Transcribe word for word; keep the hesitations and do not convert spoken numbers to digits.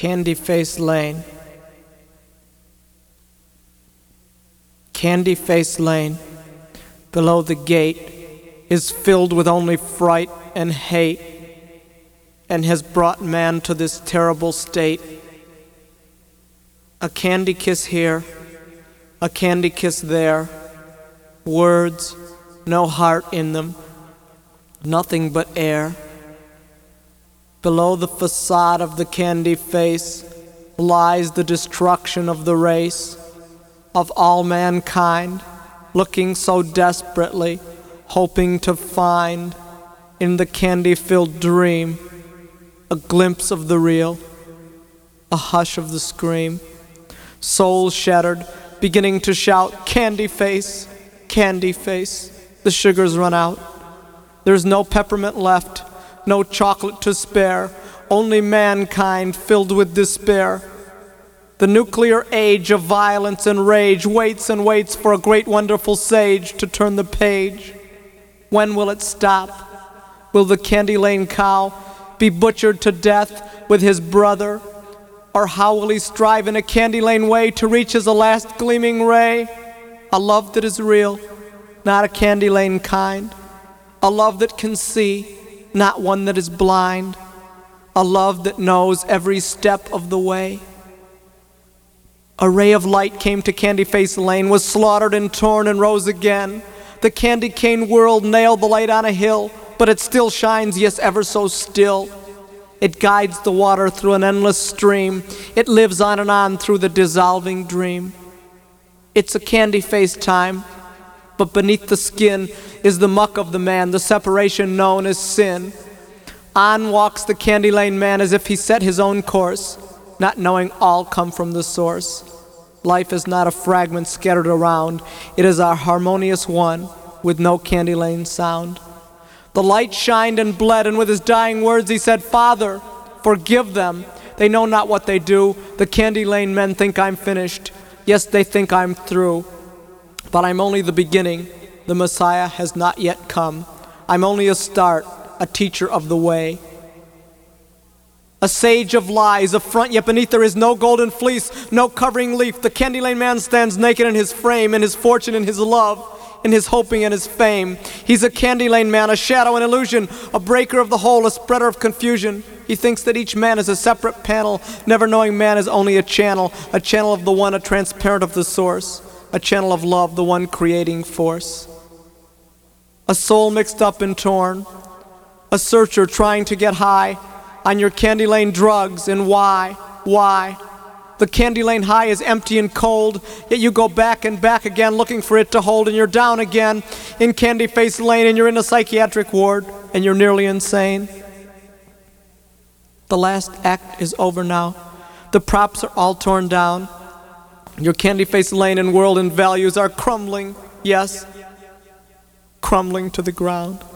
Candy Face Lane. Candy Face Lane, below the gate, is filled with only fright and hate, and has brought man to this terrible state. A candy kiss here, a candy kiss there, words, no heart in them, nothing but air. Below the facade of the candy face lies the destruction of the race, of all mankind, looking so desperately, hoping to find in the candy-filled dream a glimpse of the real, a hush of the scream. Soul shattered, beginning to shout, "Candy face, candy face." The sugars run out. There's no peppermint left, no chocolate to spare, only mankind filled with despair. The nuclear age of violence and rage waits and waits for a great wonderful sage to turn the page. When will it stop? Will the Candy Lane cow be butchered to death with his brother? Or how will he strive in a Candy Lane way to reach his last gleaming ray? A love that is real, not a Candy Lane kind. A love that can see, not one that is blind. A love that knows every step of the way. A ray of light came to Candy Face Lane, was slaughtered and torn and rose again. The candy cane world nailed the light on a hill, but it still shines, yes, ever so still. It guides the water through an endless stream. It lives on and on through the dissolving dream. It's a candy face time, but beneath the skin is the muck of the man, the separation known as sin. On walks the Candy Lane man as if he set his own course, not knowing all come from the source. Life is not a fragment scattered around. It is our harmonious one with no Candy Lane sound. The light shined and bled, and with his dying words he said, "Father, forgive them. They know not what they do. The Candy Lane men think I'm finished. Yes, they think I'm through. But I'm only the beginning. The Messiah has not yet come. I'm only a start, a teacher of the way. A sage of lies, a front, yet beneath there is no golden fleece, no covering leaf. The Candy Lane man stands naked in his frame, in his fortune, in his love, in his hoping and his fame. He's a Candy Lane man, a shadow, an illusion, a breaker of the whole, a spreader of confusion. He thinks that each man is a separate panel, never knowing man is only a channel, a channel of the one, a transparent of the source, a channel of love, the one creating force. A soul mixed up and torn, a searcher trying to get high on your Candy Lane drugs, and why, why? The Candy Lane high is empty and cold, yet you go back and back again looking for it to hold, and you're down again in Candy Face Lane, and you're in a psychiatric ward, and you're nearly insane. The last act is over now. The props are all torn down. Your Candy Face Lane and world and values are crumbling, yes, crumbling to the ground.